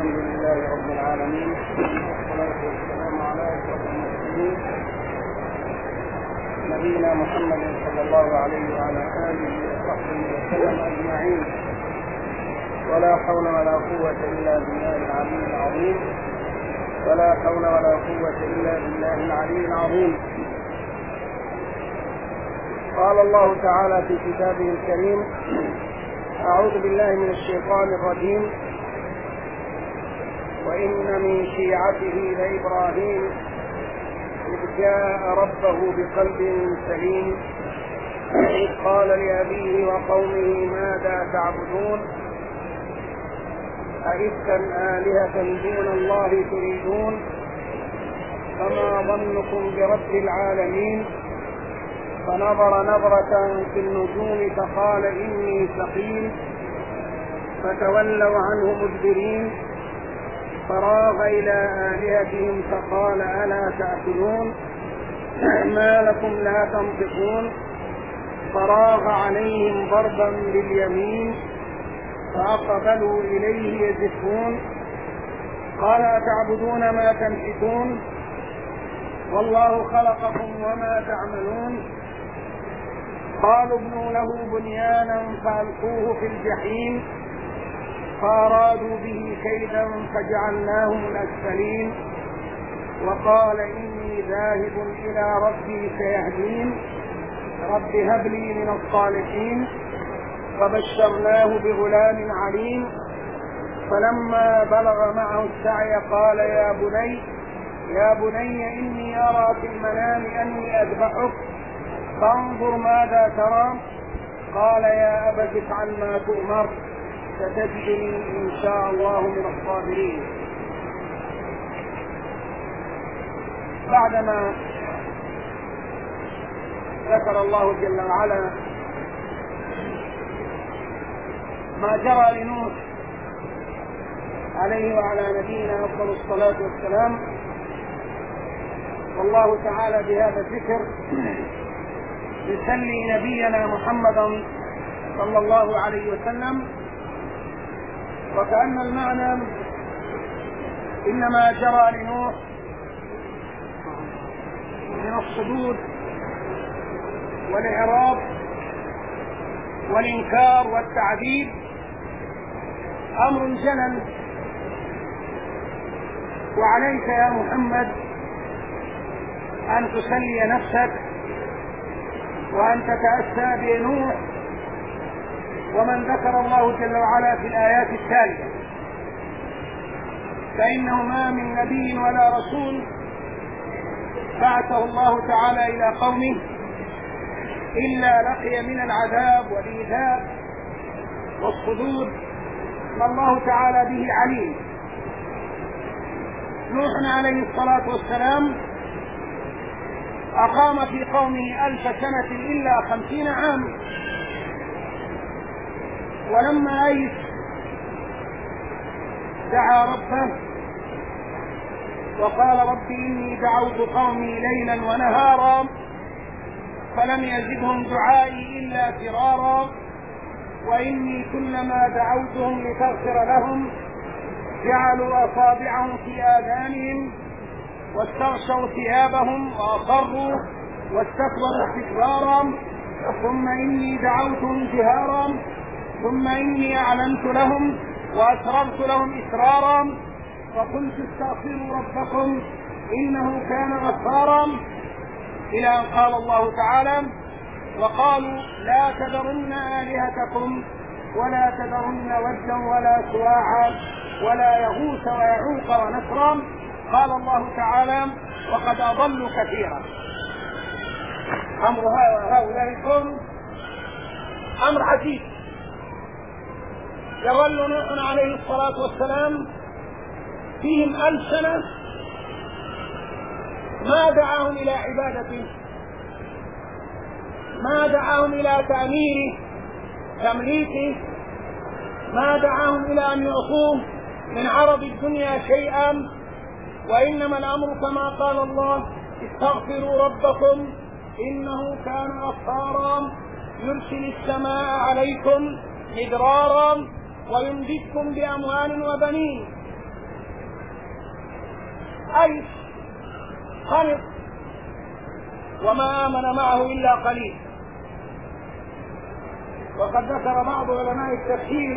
الحمد لله رب العالمين، والصلاة والسلام على أشرف المرسلين نبينا محمد صلى الله عليه وعلى آله وصحبه وسلم أجمعين. ولا حول ولا قوة إلا بالله العلي العظيم، ولا حول ولا قوة إلا بالله العلي العظيم. قال الله تعالى في كتابه الكريم: أعوذ بالله من الشيطان الرجيم: وإن من شيعته لإبراهيم إذ جاء ربه بقلب سليم إذ قال لأبيه وقومه ماذا تعبدون أئفكا آلهة دون الله تريدون فما ظنكم برب العالمين فنظر نظرة في النجوم فقال إني سقيم فتولوا عنه مدبرين فراغ إلى آلهتهم فقال ألا تأكلون ما لكم لا تنطقون فراغ عليهم ضربا باليمين فأقبلوا إليه يزفون قال أتعبدون ما تنحتون والله خلقكم وما تعملون قالوا ابنوا له بنيانا فألقوه في الجحيم فأرادوا به كيدا فجعلناهم الأسفلين وقال إني ذاهب إلى ربي سيهدين رب هب لي من الصالحين فبشرناه بغلام عليم فلما بلغ معه السعي قال يا بني إني أرى في المنام أني أذبحك فانظر ماذا ترى قال يا أبت افعل ما تؤمر ستجدني إن شاء الله من الصابرين. بعدما ذكر الله جل وعلا ما جرى لنوح عليه وعلى نبينا أفضل الصلاة والسلام، والله تعالى بهذا الذكر يسلي نبينا محمدا صلى الله عليه وسلم، وكأن المعنى إنما جرى لنوح من الصدود والإعراض والإنكار والتعذيب أمر جلل، وعليك يا محمد أن تسلي نفسك وأن تتأسى بنوح ومن ذكر الله جل وعلا في الآيات التالية، فإنه ما من نبي ولا رسول بعثه الله تعالى إلى قومه إلا لقي من العذاب والإيذاء والصدود ما الله تعالى به عليم. نوح عليه الصلاة والسلام أقام في قومه 1000 سنة إلا 50 عام، ولما أيس دعا ربه وقال رب إني دعوت قومي ليلا ونهارا فلم يزدهم دعائي إلا فرارا وإني كلما دعوتهم لتغفر لهم جعلوا أصابعهم في آذانهم واستغشوا ثيابهم وأصروا واستكبروا استكبارا ثم إني دعوتهم جهارا ثم إني أعلنت لهم وأسررت لهم إسرارا فقلت استغفروا ربكم إنه كان غفارا، إلى أن قال الله تعالى وقالوا لا تذرن آلهتكم ولا تذرن ودا ولا سواعا ولا يغوث ويعوق ونسرا. قال الله تعالى وقد أضلوا كثيرا. أمر هؤلاء القوم أمر عجيب. يظل نوح عليه الصلاة والسلام فيهم 1000 سنة ما دعاهم إلى عبادته، ما دعاهم إلى تأميره تمليكه، ما دعاهم إلى أن يعطوه من عرض الدنيا شيئا، وإنما الأمر كما قال الله استغفروا ربكم إنه كان غفارا يرسل السماء عليكم مدرارا ويمددكم بأموال وبنين أي قنط، وما آمن معه إلا قليل. وقد ذكر بعض علماء التفسير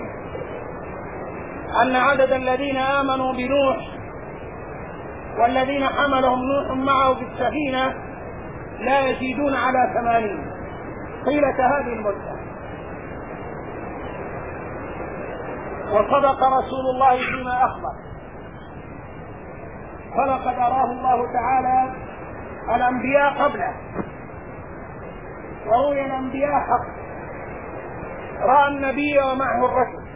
أن عدد الذين آمنوا بنوح والذين حملهم نوح معه في السفينة لا يزيدون على 80 طيلة هذه المدة. وصدق رسول الله فيما أخبر، فلقد أراه الله تعالى الأنبياء قبله، ورؤيا الأنبياء حق. رأى النبي ومعه الرجل،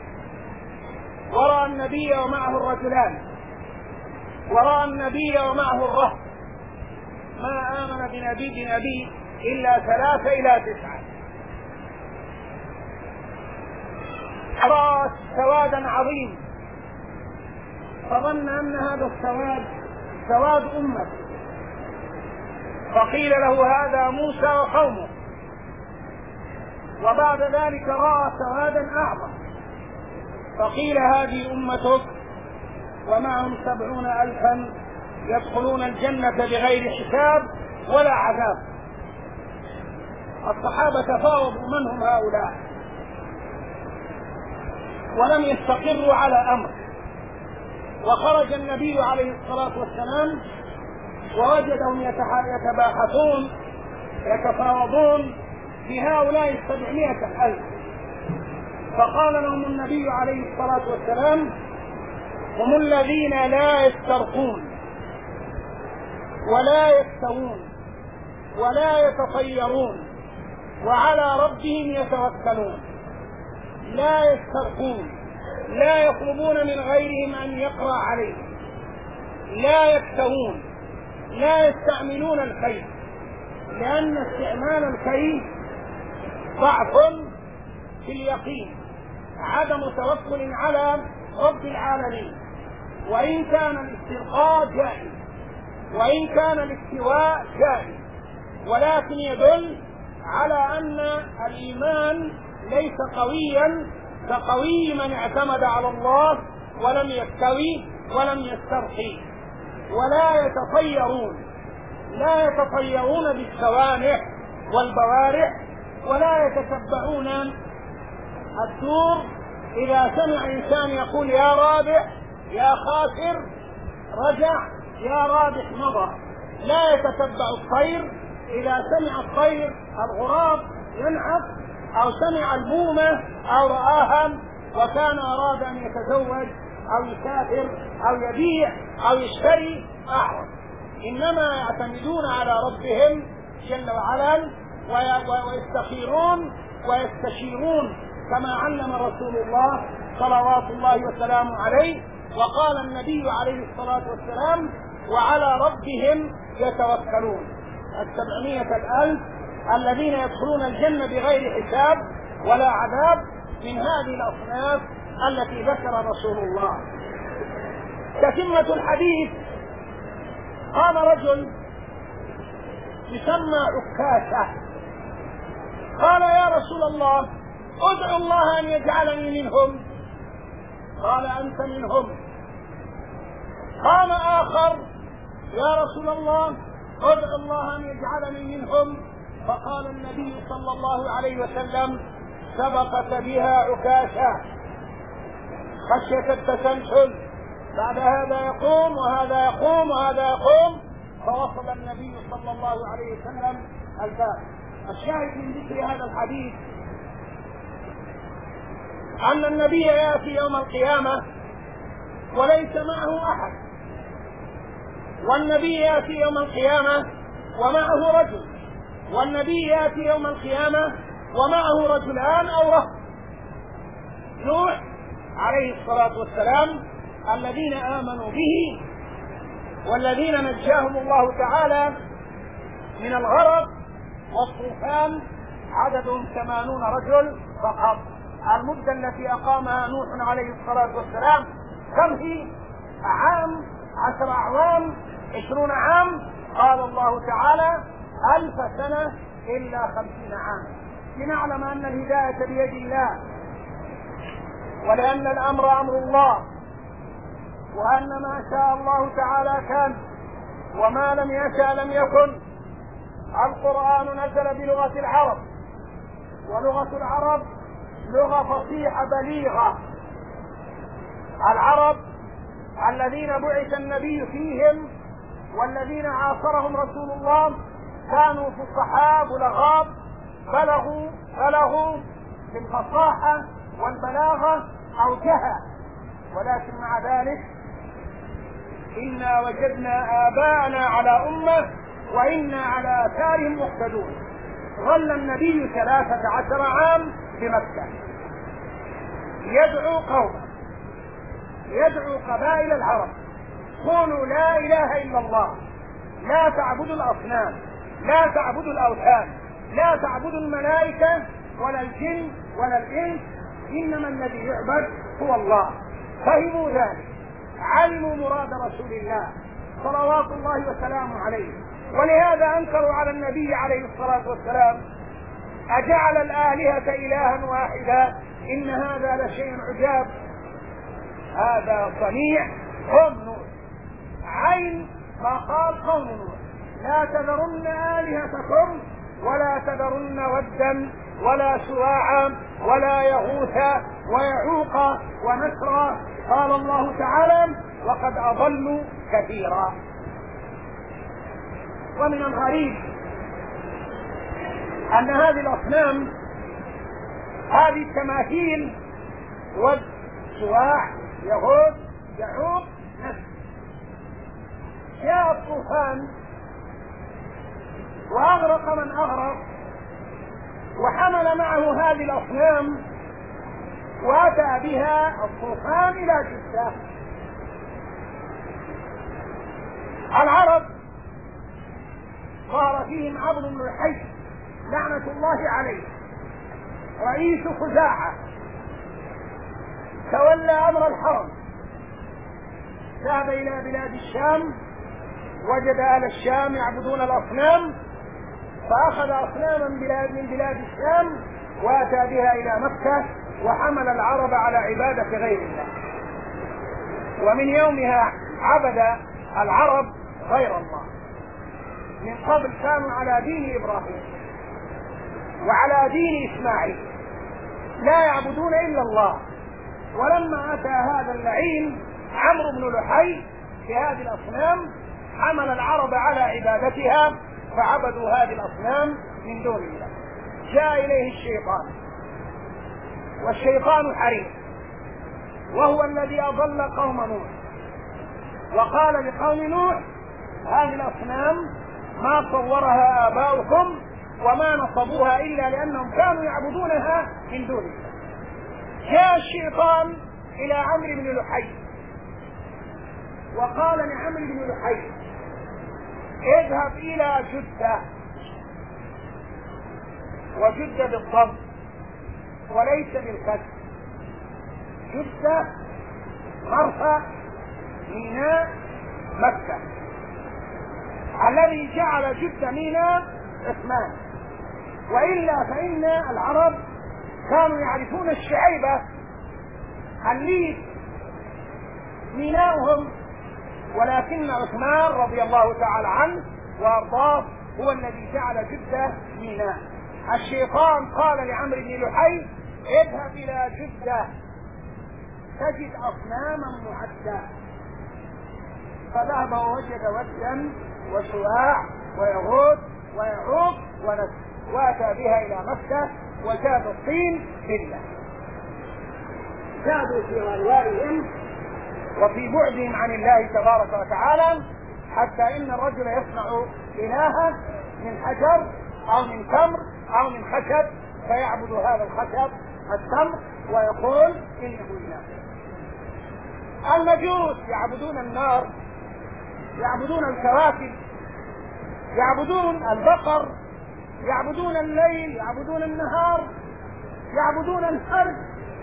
ورأى النبي ومعه الرجلان، ورأى النبي ومعه الرهط. ما آمن بنبي إلا 3 إلى 9. رأى سوادا عظيم، فظن أن هذا السواد سواد أمة، فقيل له هذا موسى وقومه. وبعد ذلك رأى سوادا أعظم، فقيل هذه أمتك ومعهم 70,000 يدخلون الجنة بغير حساب ولا عذاب. الصحابة تفاوضوا من هم هؤلاء، ولم يستقروا على أمر. وخرج النبي عليه الصلاة والسلام ووجدهم يتباحثون يتفاوضون في هؤلاء 700,000. فقال لهم النبي عليه الصلاة والسلام: هم الذين لا يسترقون ولا يستوون ولا يتطيرون وعلى ربهم يتوكلون. لا يسترقون، لا يطلبون من غيرهم أن يقرأ عليهم. لا يكتوون، لا يستعملون الكي، لأن استعمال الكي ضعف في اليقين، عدم توكل على رب العالمين. وإن كان الاسترقاء جائز، وإن كان الاستواء جائز، ولكن يدل على أن الإيمان ليس قويا كقوي من اعتمد على الله ولم يستوي ولم يسترقي. ولا يتطيرون، لا يتطيرون بالسوانح والبوارح، ولا يتتبعون الدور. إذا سمع إنسان يقول يا رابح يا خاسر رجع، يا رابح مضى. لا يتتبع الطير، إذا سمع الطير الغراب ينعق، أو سمع البومة أو رآها وكان أراد أن يتزوج أو يسافر أو يبيع أو يشتري أعرض. إنما يعتمدون على ربهم جل وعلا، ويستخيرون ويستشيرون كما علم رسول الله صلوات الله وسلامه عليه. وقال النبي عليه الصلاة والسلام: وعلى ربهم يتوكلون. 700,000 الذين يدخلون الجنة بغير حساب ولا عذاب من هذه الأصناف التي ذكر رسول الله. تتمة الحديث: قام رجل يسمى عكاشة، قال: يا رسول الله، ادعو الله أن يجعلني منهم. قال: أنت منهم. قام آخر: يا رسول الله، ادعو الله أن يجعلني منهم. فقال النبي صلى الله عليه وسلم: سبقت بها عكاشة خشية التسلسل، بعد هذا يقوم وهذا يقوم وهذا يقوم، فوصل النبي صلى الله عليه وسلم الباب. الشاهد من ذكر هذا الحديث أن النبي يأتي يوم القيامة وليس معه أحد، والنبي يأتي يوم القيامة ومعه رجل، والنبي يأتي يوم القيامة ومعه رجلان أو رهط. نوح عليه الصلاة والسلام الذين آمنوا به والذين نجاهم الله تعالى من الغرق والطوفان عددهم 80 رجل فقط. المدة التي أقامها نوح عليه الصلاة والسلام كم هي؟ عام، 10 أعوام، 20 عام. قال الله تعالى: 1000 سنة إلا 50 عام. لنعلم أن الهداية بيد الله، ولأن الأمر أمر الله، وأن ما شاء الله تعالى كان وما لم يشأ لم يكن. القرآن نزل بلغة العرب، ولغة العرب لغة فصيحة بليغة. العرب الذين بعث النبي فيهم والذين عاصرهم رسول الله كانوا فصحاء بلغاء، بلغوا في الفصاحة والبلاغة أوجها، ولكن مع ذلك إنا وجدنا آباءنا على أمة وإنا على آثارهم مقتدون. ظل النبي 13 عام بمكة يدعو قومه، يدعو قبائل العرب: قولوا لا إله إلا الله، لا تعبدوا الأصنام، لا تعبدوا الأوثان، لا تعبدوا الملائكة ولا الجن ولا الإنس، إنما الذي يعبد هو الله. فهموا ذلك، علموا مراد رسول الله صلوات الله وسلامه عليه، ولهذا أنكروا على النبي عليه الصلاة والسلام: أجعل الآلهة إلها واحدا إن هذا لشيء عجاب. هذا صنيع قوم نوح، عين ما قال قوم نوح: لا تذرن آلهتكم ولا تذرن ودا ولا سواعا ولا يغوث ويعوق ونسرا. قال الله تعالى: وقد أضلوا كثيرا. ومن الغريب أن هذه الأصنام، هذه التماثيل، ود، سواع، يغوث، يعوق، نسر، جاء الطوفان وأغرق من أغرق، وحمل معه هذه الأصنام، وأتى بها الطوفان إلى جدة. العرب صار فيهم عمرو بن لحي لعنة الله عليه، رئيس خزاعة، تولى أمر الحرم، ذهب إلى بلاد الشام، وجد أهل الشام يعبدون الأصنام، فأخذ أصناما من بلاد الشام وأتى بها إلى مكة، وحمل العرب على عبادة غير الله. ومن يومها عبد العرب غير الله. من قبل كانوا على دين إبراهيم وعلى دين إسماعيل، لا يعبدون إلا الله. ولما أتى هذا اللعين عمرو بن لحي بهذه الأصنام، حمل العرب على عبادتها، فعبدوا هذه الأصنام من دون الله. جاء إليه الشيطان، والشيطان حريص، وهو الذي أضل قوم نوح، وقال لقوم نوح: هذه الأصنام ما صورها آباؤكم وما نصبوها إلا لأنهم كانوا يعبدونها من دون الله. جاء الشيطان إلى عمرو بن لحي وقال لعمرو بن لحي: اذهب إلى جدة، وجدة بالضبط وليس بالكسر، جدة مرفأ ميناء مكة، الذي جعل جدة ميناء عثمان، وإلا فإن العرب كانوا يعرفون الشعيبة الليث ميناؤهم، ولكن عثمان رضي الله تعالى عنه وارضاه هو الذي جعل جدة ميناء. الشيطان قال لعمرو بن لحي: اذهب إلى جدة تجد أصناما معدة. فذهب ووجد ودا وسواع ويغوث ويعوق ونسر، واتى بها الى مكة، وزاد الطين بالله. زادوا في غلوائهم وفي بعدهم عن الله تبارك وتعالى، حتى ان الرجل يصنع الها من حجر او من تمر او من خشب، فيعبد هذا الخشب التمر ويقول انه اله. المجوس يعبدون النار، يعبدون الكواكب، يعبدون البقر، يعبدون الليل، يعبدون النهار، يعبدون الفرج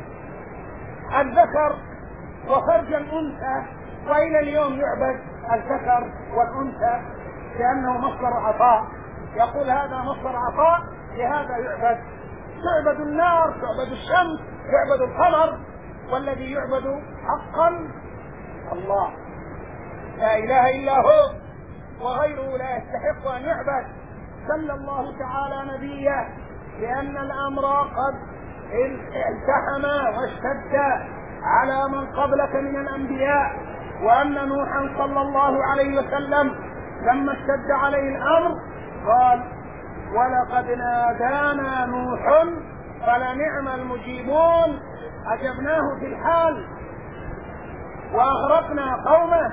الذكر وفرج الأنثى، وإلى اليوم يعبد الذكر والأنثى لأنه مصدر عطاء. يقول هذا مصدر عطاء، لهذا يعبد. تعبد النار، تعبد الشمس، يعبد القمر، والذي يعبد حقا الله، لا إله إلا هو وغيره لا يستحق أن يعبد. صلى الله تعالى نبيه لأن الأمر قد التحم واشتد على من قبلك من الأنبياء، وأن نوحا صلى الله عليه وسلم لما اشتد عليه الأمر قال: ولقد نادانا نوح فلنعم المجيبون، أجبناه في الحال وأغرقنا قومه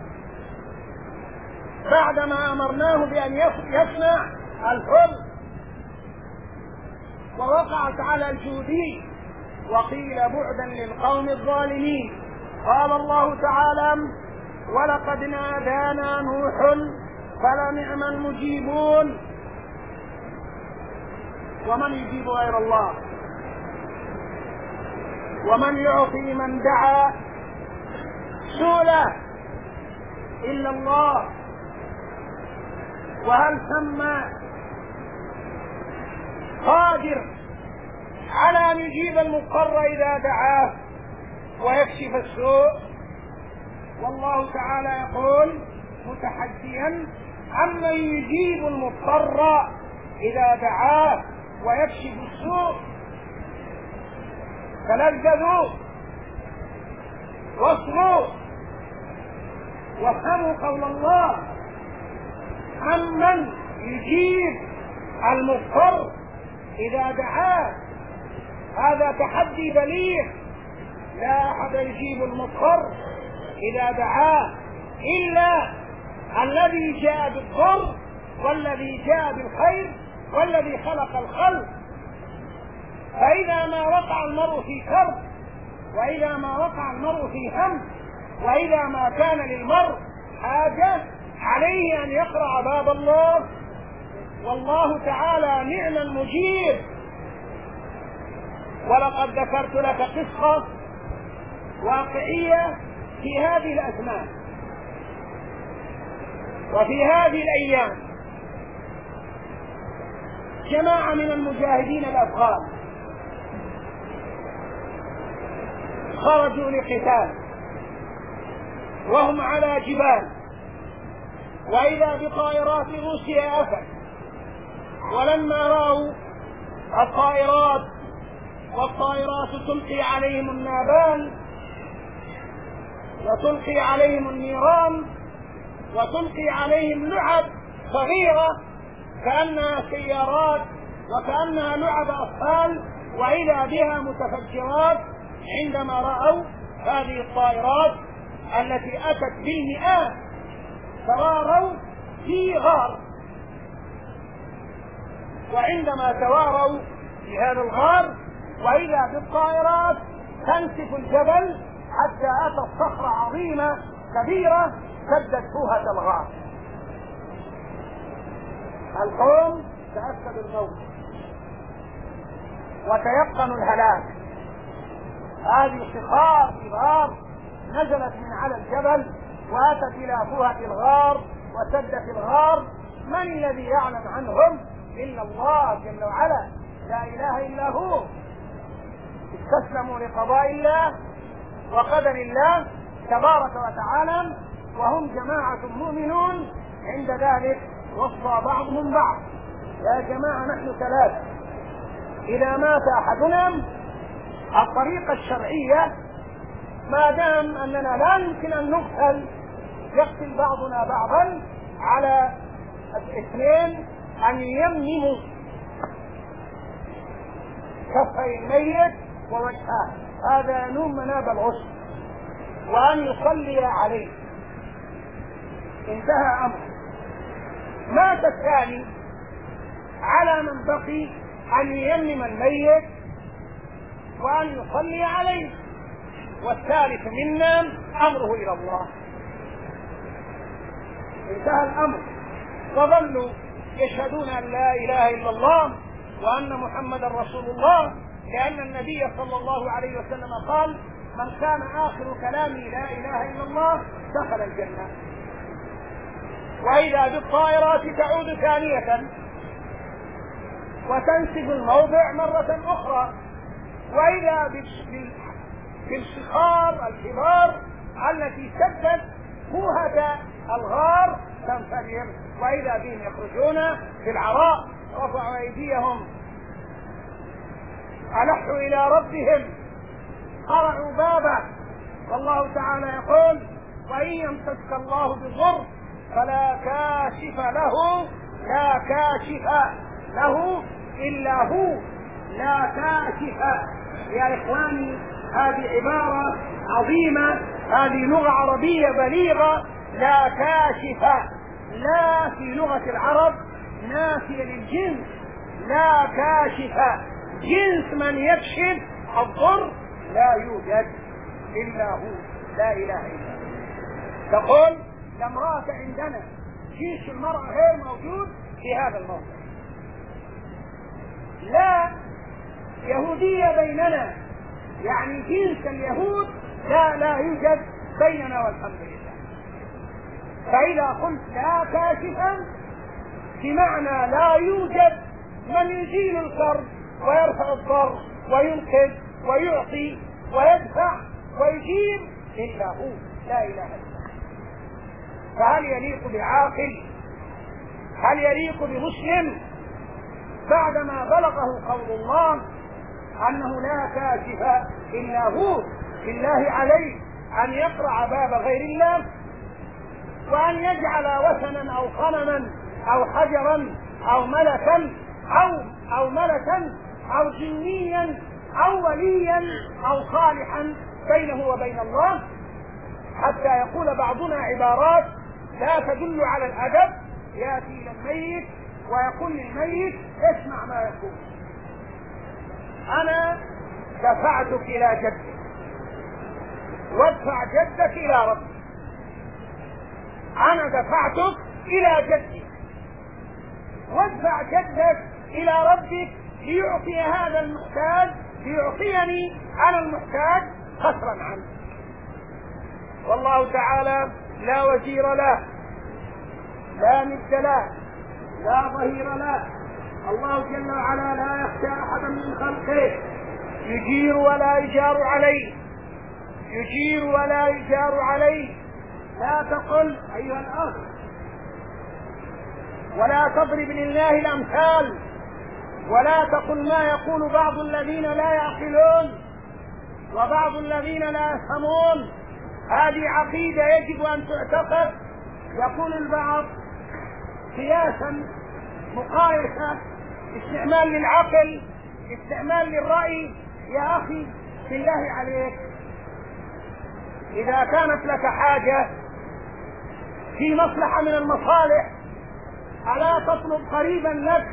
بعدما أمرناه بأن يصنع الفلك، ووقعت على الجودي وقيل بعدا للقوم الظالمين. قال الله تعالى: ولقد نادانا نوح فلنعم المجيبون. ومن يجيب غير الله؟ ومن يعطي من دعا سؤله إلا الله؟ وهل ثم قادر على أن يجيب المضطر إذا دعاه ويكشف السوء؟ والله تعالى يقول متحديا: عمن يجيب المضطر إذا دعاه ويكشف السوء. تلذذوا واصغوا وافهموا قول الله: عمن يجيب المضطر إذا دعاه. هذا تحدي بليغ، لا أحد يجيب المضطر إذا دعاه إلا الذي جاء بالضر والذي جاء بالخير والذي خلق الخلق. فإذا ما وقع المرء في كرب، وإذا ما وقع المرء في هم، وإذا ما كان للمرء حاجة، عليه أن يقرأ باب الله، والله تعالى نعم المجيب. ولقد ذكرت لك قصة واقعية في هذه الأزمان وفي هذه الأيام. جماعة من المجاهدين الأفغان خرجوا لقتال وهم على جبال، وإذا بطائرات روسيا أفت، ولما رأوا الطائرات والطائرات تلقي عليهم النابال وتلقي عليهم النيران وتلقي عليهم لعب صغيرة كأنها سيارات وكأنها لعب أطفال، وإذا بها متفجرات، عندما رأوا هذه الطائرات التي أتت بالمئات تواروا في غار، وعندما تواروا في هذا الغار وإذا بالطائرات تنسف الجبل حتى أتت صخرة عظيمة كبيرة سدت فوهة الغار. القوم تأكدوا الموت وتيقنوا الهلاك. هذه صخار كبار نزلت من على الجبل وأتت إلى فوهة الغار وسدت الغار. من الذي يعلم عنهم إلا الله جل وعلا، لا إله إلا هو. استسلموا لقضاء الله وقدر الله تبارك وتعالى، وهم جماعة مؤمنون. عند ذلك وصى بعضهم بعض: يا جماعة نحن ثلاثة، إذا مات أحدنا الطريقة الشرعية ما دام أننا لا يمكن أن نقتل، يقتل بعضنا بعضا على الاثنين أن يمنموا كفي الميت ووجهه، هذا ينوم مناب الغسل، وأن يصلي عليه. انتهى أمر. مات الثاني، على من بقي أن يمنم الميت وأن يصلي عليه، والثالث منا أمره إلى الله. انتهى الأمر، وظلوا يشهدون أن لا إله إلا الله وأن محمدا رسول الله، لأن النبي صلى الله عليه وسلم قال: من كان آخر كلامي لا إله إلا الله دخل الجنة. وإذا بالطائرات تعود ثانية وتنسب الموضع مرة أخرى، وإذا بالصخار الكبار التي سدت موهة الغار تنفجر، وإذا بهم يخرجون في العراء رفعوا أيديهم ألحوا إلى ربهم قرعوا بابه. والله تعالى يقول: وإن يمسسك الله بضر فلا كاشف له إلا هو. لا كاشف يا إخواني، هذه عبارة عظيمة، هذه لغة عربية بليغة. لا كاشف، لا في لغة العرب نافية للجنس، لا كاشف جنس من يكشف الضر لا يوجد إلا هو، لا إله إلا هو. تقول: لامرأة عندنا، جنس المرأة غير موجود في هذا الموضع. لا يهودية بيننا، يعني جنس اليهود لا يوجد بيننا والحمد لله. فإذا قلت لا كاشفا بمعنى لا يوجد من يزيل الكرب ويرفع الضر وينقذ ويعطي ويدفع ويجيب إلا هو، لا إله إلا الله. فهل يليق بعاقل، هل يليق بمسلم بعدما بلغه قول الله أنه لا كاشف إلا هو، بالله عليه أن يقرع باب غير الله وأن يجعل وثنا أو صنما أو حجرا أو ملكا أو جنيا أو وليا أو صالحا بينه وبين الله، حتى يقول بعضنا عبارات لا تدل على الأدب. يأتي إلى الميت ويقول للميت: اسمع ما يقول، أنا دفعتك إلى جدك وادفع جدك إلى ربك. أنا دفعتك إلى جدك وادفع جدك إلى ربك ليعطي هذا المحتاج، ليعطيني أنا المحتاج قصرا عنه. والله تعالى لا وزير له، لا ند له، لا ظهير له. الله جل وعلا لا يخشى أحدا من خلقه، يجير ولا يجار عليه، يجير ولا يجار عليه. لا تقل أيها الأخ، ولا تضرب لله الأمثال، ولا تقل ما يقول بعض الذين لا يعقلون وبعض الذين لا يفهمون. هذه عقيدة يجب أن تعتقد. يقول البعض قياسا، مقايسة، استعمال للعقل، استعمال للرأي. يا أخي بالله عليك، إذا كانت لك حاجة في مصلحة من المصالح ألا تطلب قريبا لك؟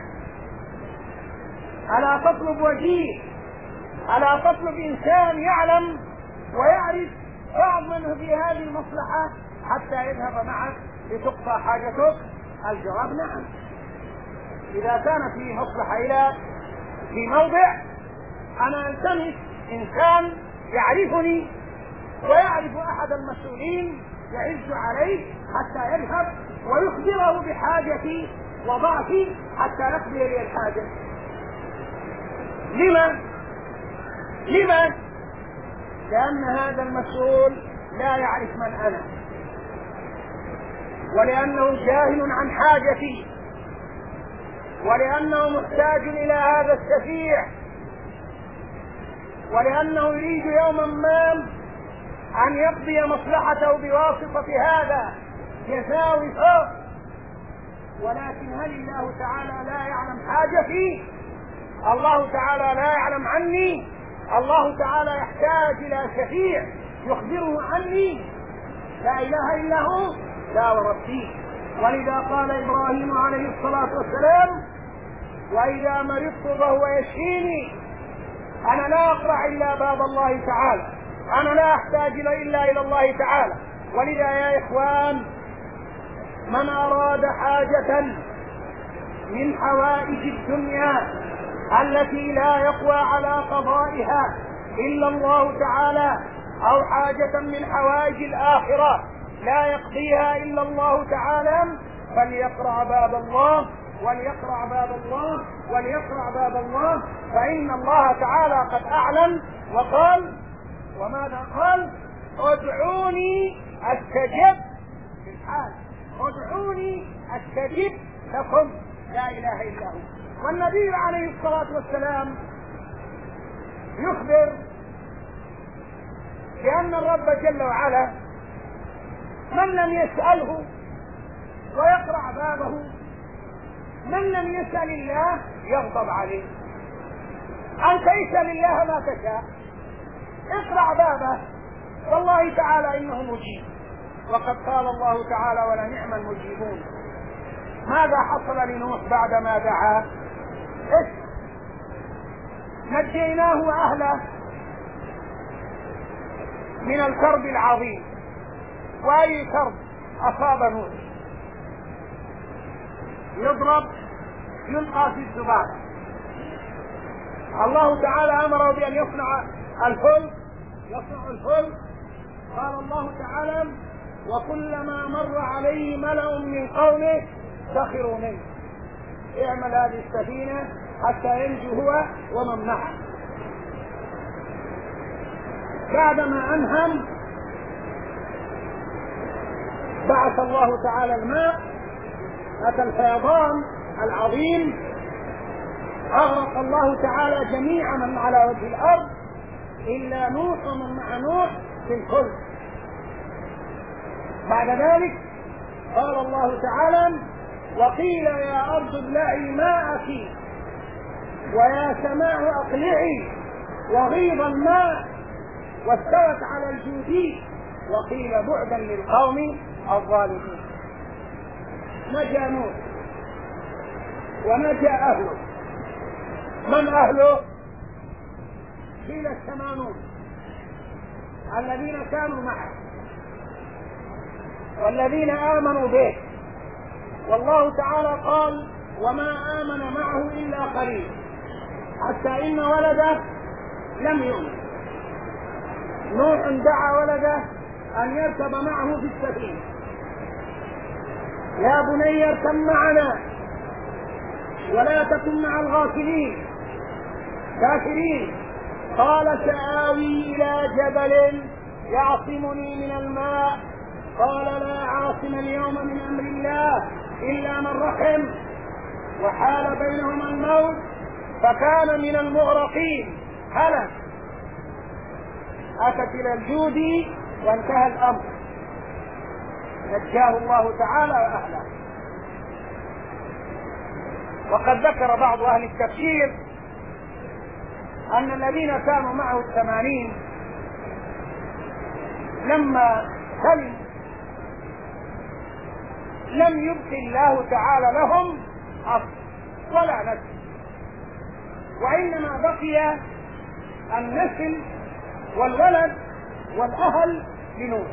ألا تطلب وجيه؟ ألا تطلب إنسان يعلم ويعرف بعض منه في هذه المصلحة حتى يذهب معك لتقضى حاجتك؟ الجواب نعم. إذا كان في مصلحة إلى في موضع، أنا ألتمس إنسان يعرفني ويعرف أحد المسؤولين يعز عليه حتى يذهب ويخبره بحاجتي وضعفي حتى يقضي لي الحاجة. لما؟ لأن هذا المسؤول لا يعرف من أنا، ولأنه جاهل عن حاجتي، ولأنه محتاج إلى هذا الشفيع، ولأنه يريد يوما ما أن يقضي مصلحته بواسطة هذا يساوي فوق. ولكن هل الله تعالى لا يعلم حاجتي؟ الله تعالى لا يعلم عني؟ الله تعالى يحتاج إلى شفيع يخبره عني؟ لا إله إلا هو. لا وربي. ولذا قال إبراهيم عليه الصلاة والسلام: وإذا مرضت فهو يشفيني. أنا لا أقرع إلا باب الله تعالى، أنا لا أحتاج إلا إلى الله تعالى. ولذا يا إخوان، من أراد حاجة من حوائج الدنيا التي لا يقوى على قضائها إلا الله تعالى، أو حاجة من حوائج الآخرة لا يقضيها إلا الله تعالى، فليقرع باب الله وليقرع باب الله وليقرع باب الله، فإن الله تعالى قد أعلن وقال. وماذا قال؟ ادعوني استجب في الحال، ادعوني استجب لكم، لا اله الا هو. والنبي عليه الصلاة والسلام يخبر بأن الرب جل وعلا من لم يسأله ويقرع بابه، من لم يسأل الله يغضب عليه. أنت اسأل الله ما تشاء، اقرع بابه، والله تعالى إنه مجيب. وقد قال الله تعالى ولنعم المجيبون. ماذا حصل لنوح بعدما دعا؟ نجيناه وأهله من الكرب العظيم. وأي كرب أصاب نوح؟ يضرب، يلقى في الذباب. الله تعالى أمره بأن يصنع الفلك، قال الله تعالى وكلما مر عليه ملأ من قومه سخروا منه اعمل هذه السفينة حتى ينجو هو ومن معه. بعدما أنهم بعث الله تعالى الماء، أتى الفيضان العظيم، أغرق الله تعالى جميع من على وجه الأرض إلا نوح ومن مع نوح في الفلك. بعد ذلك قال الله تعالى وقيل يا أرض ابلعي ماءك ويا سماء أقلعي وغيض الماء واستوت على الجودي وقيل بعدا للقوم الظالمين. نجا نوح ونجا أهله. من أهله؟ قيل 80 الذين كانوا معه والذين آمنوا به. والله تعالى قال وما آمن معه إلا قليل، حتى إن ولده لم يؤمن. نوح دعا ولده أن يركب معه في السفينة، يا بني اركب معنا ولا تكن مع الغافلين كافرين. قال سآوي إلى جبل يعصمني من الماء، قال لا عاصم اليوم من أمر الله إلا من رحم، وحال بينهما الموت فكان من المغرقين. هلك، أتت إلى الجودي وانتهى الأمر، نجاه الله تعالى وأهله. وقد ذكر بعض أهل التفسير أن الذين كانوا معه 80 لما سلم لم يبق الله تعالى لهم أصل ولا نسل، وإنما بقي النسل والولد والأهل لنوح.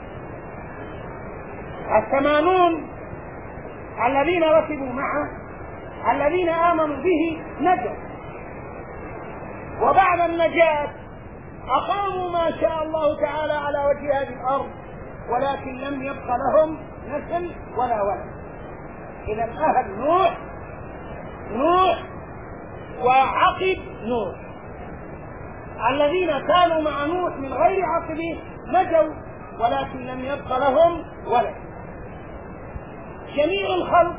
80 الذين ركبوا معه الذين آمنوا به نجوا، وبعد النجاة أقاموا ما شاء الله تعالى على وجه هذه الأرض، ولكن لم يبق لهم نسل ولا ولد. إذا أهل نوح وعقب نوح الذين كانوا مع نوح من غير عقبه نجوا، ولكن لم يبق لهم ولد. جميع الخلق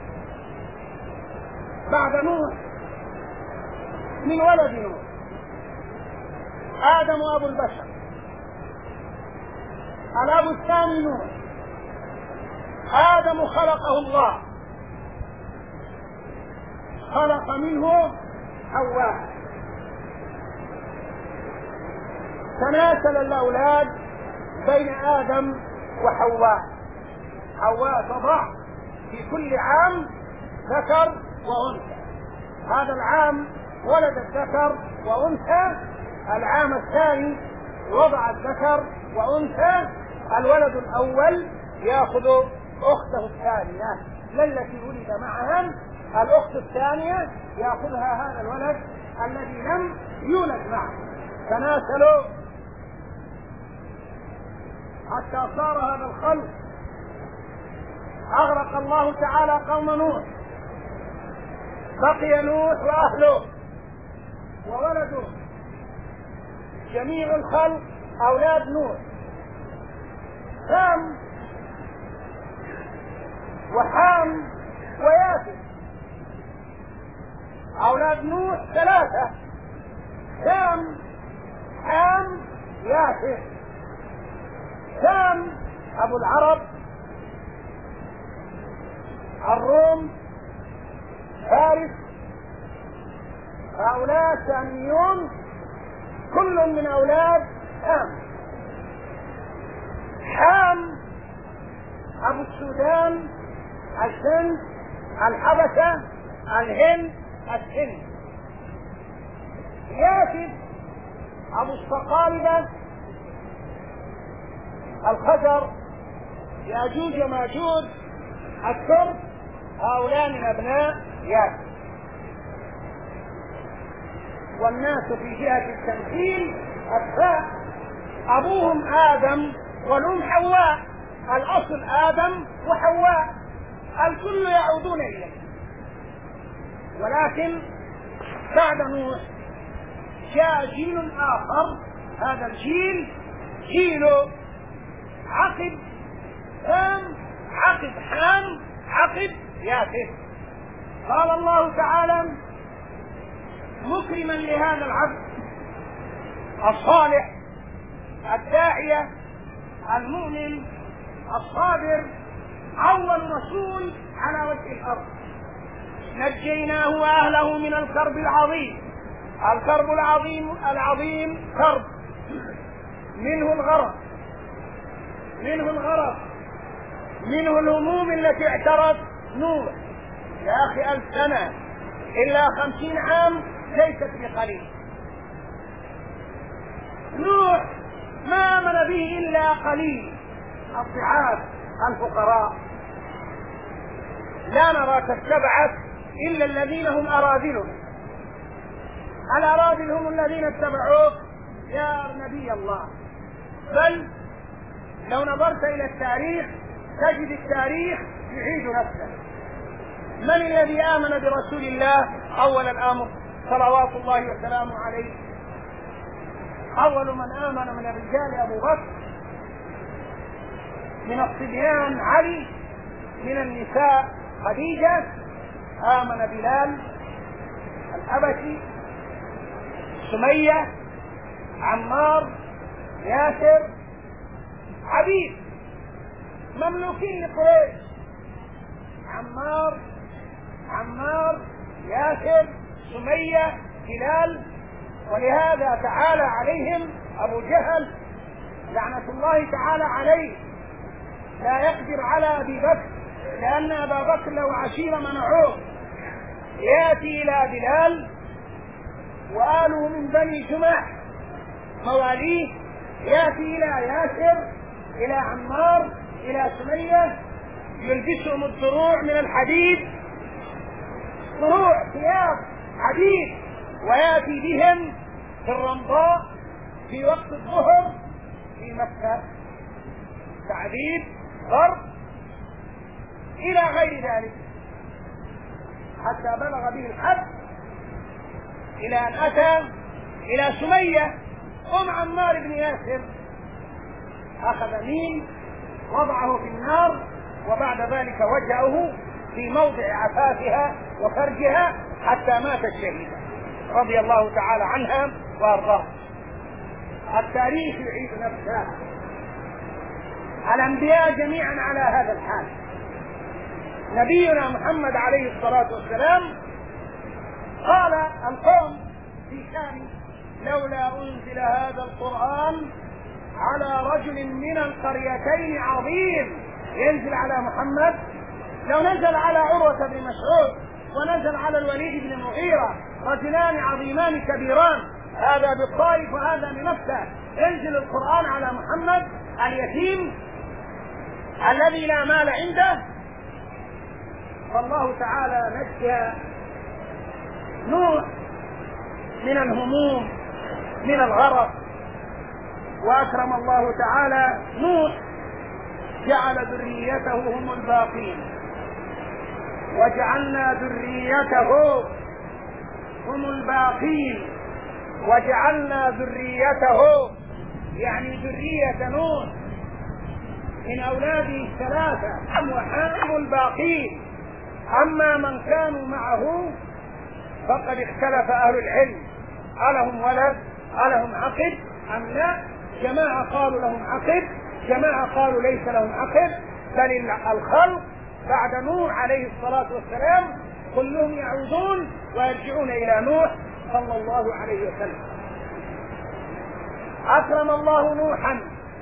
بعد نوح من ولد نوح. آدم أبو البشر، الأب الثاني نوح. آدم خلقه الله، خلق منه حواء، تناسل الأولاد بين آدم وحواء. حواء تضع في كل عام ذكر وأنثى، هذا العام ولد الذكر وأنثى، العام الثاني وضع الذكر وأنثى، الولد الأول يأخذ أخته الثانية التي ولد معها، الأخت الثانية يأخذها هذا الولد الذي لم يولد معه، تناسلوا حتى صار هذا الخلق. أغرق الله تعالى قوم نوح، بقي نوح وأهله وولده. جميع الخلق أولاد نوح سام وحام ويافث. أولاد نوح ثلاثة: سام، حام، يافث. سام أبو العرب، الروم، فارس، هؤلاء ساميون كل من أولاد سام. حام أبو السودان، السند، الحبشة، الهند، السند. يافث أبو الصقالبة، الخزر، ياجوج وماجوج، الترك. هؤلاء من أبناء يافث. والناس في جهة التمثيل أبناء، أبوهم آدم والأم حواء، الأصل آدم وحواء، الكل يعودون إليه. ولكن بعد نوح جاء جيل آخر، هذا الجيل جيل عقب سام، عقب حام، عقب يافث. قال الله تعالى مكرما لهذا العبد الصالح الداعية المؤمن الصابر، أول رسول على وجه الأرض، نجيناه وأهله من الكرب العظيم. الكرب العظيم كرب منه الغرق، منه الهموم التي اعترت نوح. يا أخي 1000 سنة إلا 50 عام ليست بقليل. نوح ما آمن به إلا قليل، الضعاف، الفقراء. لا نرى تتبعك إلا الذين هم أراذلهم. الأراذل هم الذين اتبعوك يا نبي الله. بل لو نظرت إلى التاريخ تجد التاريخ يعيد نفسه. من الذي آمن برسول الله أول الأمر صلوات الله وسلامه عليه؟ أول من آمن من الرجال أبو بكر، من الصبيان علي، من النساء خديجة، آمن بلال الحبشي، سمية، عمار، ياسر، عبيد مملوكين لقريش. عمار، ياسر، سمية، بلال. ولهذا تعالى عليهم أبو جهل لعنة الله تعالى عليه، لا يقدر على أبي بكر لأن أبا بكر له عشيرة منعوه. يأتي إلى بلال وآله من بني جمح مواليه، يأتي إلى ياسر، إلى عمار، إلى سمية، يلبسهم الدروع من الحديد، دروع ثياب حديد، ويأتي بهم في الرمضاء في وقت الظهر في مكة، تعذيب، ضرب، إلى غير ذلك، حتى بلغ به الحد إلى أن أتى إلى سمية أم عمار بن ياسر، أخذ مين وضعه في النار، وبعد ذلك وجهه في موضع عفافها وفرجها حتى ماتت شهيدة رضي الله تعالى عنها وأرضاها. التاريخ يعيد نفسه. الأنبياء جميعا على هذا الحال. نبينا محمد عليه الصلاة والسلام قال القوم في شأن لولا أنزل هذا القرآن على رجل من القريتين عظيم. ينزل على محمد؟ لو نزل على عروة بن مسعود ونزل على الوليد بن المغيرة، رجلان عظيمان كبيران، هذا بالطائف وهذا بمكة، ينزل القرآن على محمد اليتيم الذي لا مال عنده؟ فالله تعالى نجى نوح من الهموم، من الغرق، وأكرم الله تعالى نوح، جعل ذريته هم الباقين، وجعلنا ذريته هم الباقين، وجعلنا ذريته يعني ذرية نوح من أولاده الثلاثة وحام الباقين. أما من كانوا معه فقد اختلف أهل العلم، ألهم ولد ألهم عقب أم لا؟ جماعة قالوا لهم عقب، جماعة قالوا ليس لهم عقب، بل الخلق بعد نوح عليه الصلاة والسلام كلهم يعودون ويرجعون إلى نوح صلى الله عليه وسلم. أكرم الله نوحا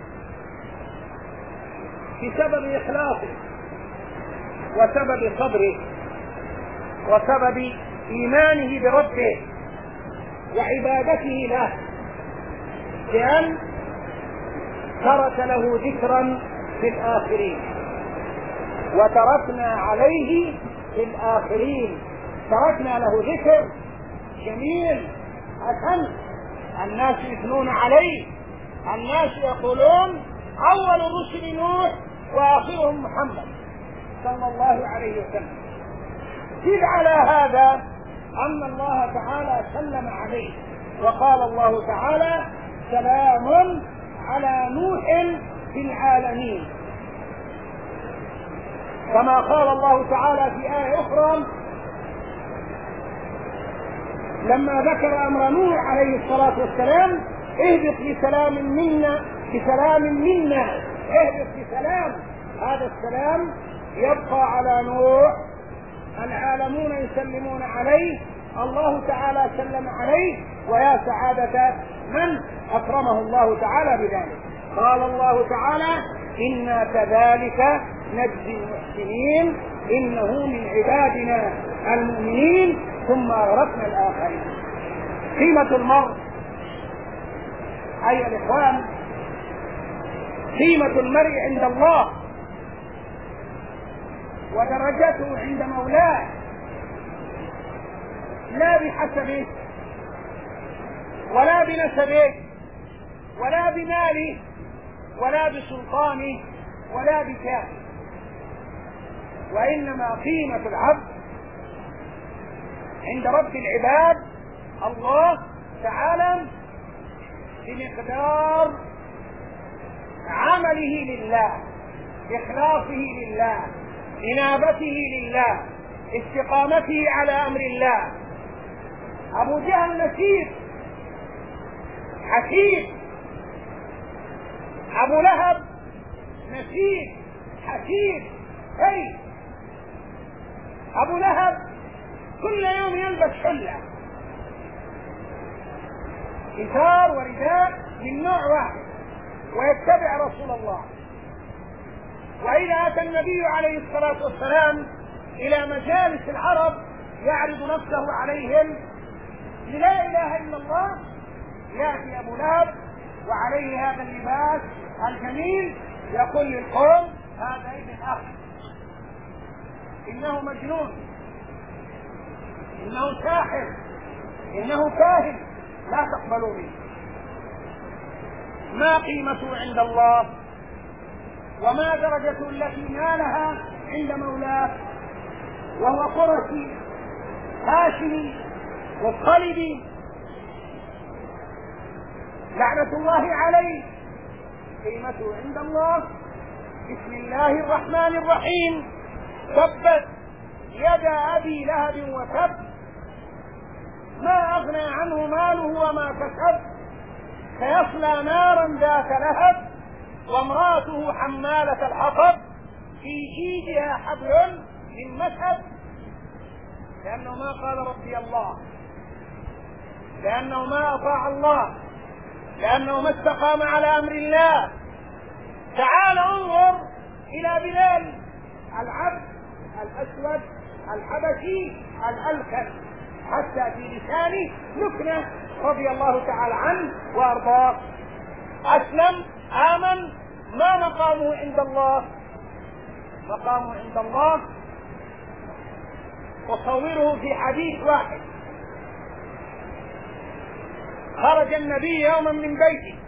بسبب إخلاصه وسبب صبره وسبب إيمانه بربه وعبادته له، لأن ترك له ذكرا في الآخرين وتركنا عليه في الآخرين. تركنا له ذكر جميل حسن، الناس يثنون عليه، الناس يقولون أول الرسل نوح وآخرهم محمد صلى الله عليه وسلم. زد على هذا أن الله تعالى سلم عليه، وقال الله تعالى سلام على نوح في العالمين، كما قال الله تعالى في آية أخرى لما ذكر أمر نوح عليه الصلاة والسلام: اهبط بسلام منا، بسلام منا، اهبط بسلام. هذا السلام يبقى على نوح، العالمون يسلمون عليه، الله تعالى سلم عليه، ويا سعادة من أكرمه الله تعالى بذلك. قال الله تعالى: إنا كذلك نجزي المحسنين إنه من عبادنا المؤمنين ثم أغرقنا الآخرين. قيمة المرء أيها الإخوان، قيمة المرء عند الله ودرجته عند مولاه لا بحسبه ولا بنسبه ولا بماله ولا بسلطانه ولا بكافه، وإنما قيمة العبد عند رب العباد الله تعالى بمقدار عمله لله، إخلاصه لله، إنابته لله، استقامته على أمر الله. أبو جهل نسيب حسيب، أبو لهب نسيب حسيب. هي أبو لهب كل يوم يلبس حلة، إزار ورداء من نوع واحد، ويتبع رسول الله. وإذا أتى النبي عليه الصلاة والسلام إلى مجالس العرب يعرض نفسه عليهم لا إله إلا الله، يأتي أبو لهب وعليه هذا اللباس الجميل، يقول للقوم: هذا ابن أخ، إنه مجنون، إنه ساحر، إنه كاهن، لا تقبلوا منه. ما قيمته عند الله وما درجته التي نالها عند مولاه، وهو قرشي هاشمي مطلبي لعنة الله عليه. قيمته عند الله: بسم الله الرحمن الرحيم، تبت يدا أبي لهب وتب، ما أغنى عنه ماله وما كسب، سيصلى نارا ذات لهب، وامرأته حمالة الحطب، في جيدها حبل من مسد. لأنه ما قال ربي الله، لأنه ما أطاع الله، لأنه ما استقام على أمر الله. تعال انظر إلى بلال العبد الأسود الحبشي الألكن، حتى في لسانه نكنة رضي الله تعالى عنه وأرضاه. أسلم، آمن، ما مقامه عند الله؟ مقامه عند الله أصوره في حديث واحد. خرج النبي يوما من بيته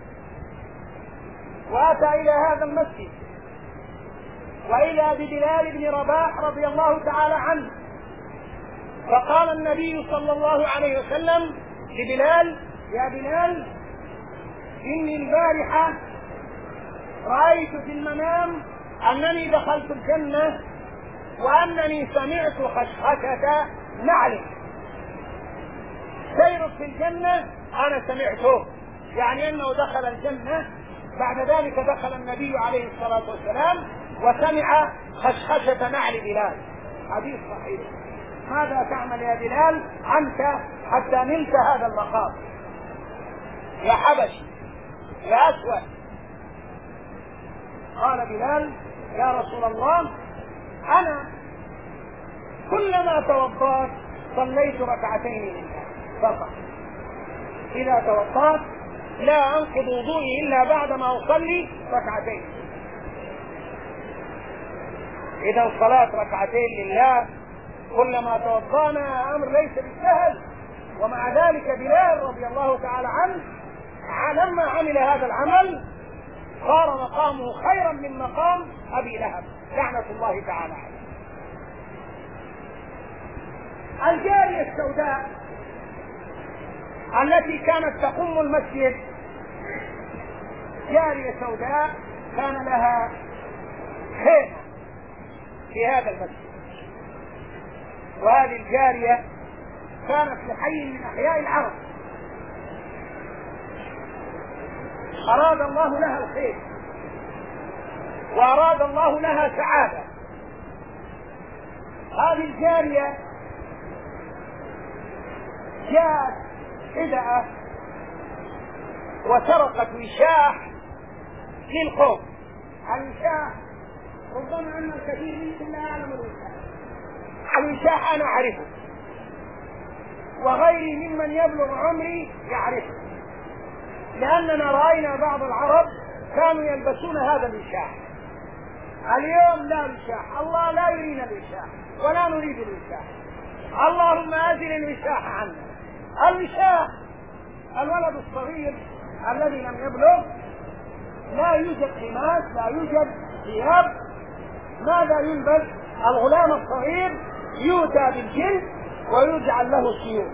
وأتى إلى هذا المسجد، وإلى ببلال بن رباح رضي الله تعالى عنه، فقال النبي صلى الله عليه وسلم لبلال: يا بلال، إني البارحة رأيت في المنام أنني دخلت الجنة وأنني سمعت خشخشة نعل. سيرك في الجنة أنا سمعته، يعني أنه دخل الجنة. بعد ذلك دخل النبي عليه الصلاة والسلام وسمع خشخشة نعل بلال. حديث صحيح. ماذا تعمل يا بلال أنت حتى نلت هذا المقام يا حبشي يا أسود؟ قال بلال يا رسول الله أنا كلما توضأت صليت ركعتين فقط. إذا توضأت لا أنقض وضوئي إلا بعدما أصلي ركعتين. إذا الصلاة ركعتين لله كلما توضأنا أمر ليس بالسهل. ومع ذلك بلال رضي الله تعالى عنه لما عمل هذا العمل صار مقامه خيرا من مقام أبي لهب لعنة الله تعالى عليه. الجارية السوداء التي كانت تقوم المسجد، جارية سوداء كان لها خيمة في هذا المسجد، وهذه الجارية كانت في حي من أحياء العرب. أراد الله لها الخير وأراد الله لها سعادة. هذه الجارية جاءت حدأة وسرقت وشاح للقوم. الوشاح ربما أن الكثير منكم لا يعلم الوشاح. الوشاح أنا أعرفه وغيري ممن يبلغ عمري يعرفه، لأننا رأينا بعض العرب كانوا يلبسون هذا الوشاح. اليوم لا وشاح، الله لا يرينا الوشاح ولا نريد الوشاح. اللهم أزل الوشاح عنا. الوشاح الولد الصغير الذي لم يبلغ، لا يوجد قماش، لا يوجد ثياب، ماذا يلبس؟ الغلام الصغير يؤتى بالجلد ويجعل له سيوف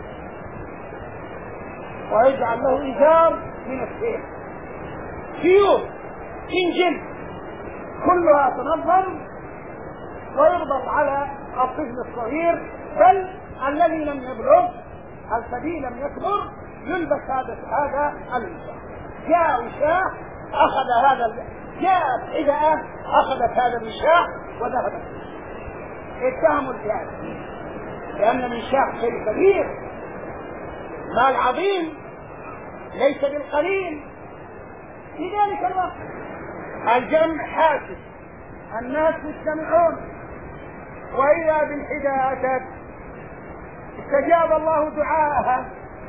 ويجعل له إزار من السيف، سيوف من جلد كلها تنظم ويربط على الطفل الصغير، بل الذي لم يبلغ الصبي لم يكبر يلبس هذا الوشاح. جاء وشاح أخذ هذا، جاءت حدأة أخذت هذا الوشاح وذهبت. اتهموا الجارية لأن الوشاح شيء كبير، مال عظيم ليس بالقليل. في ذلك الوقت الجمع حاسس، الناس مجتمعون، وإذا بالحدى أتت استجاب الله دعاءها.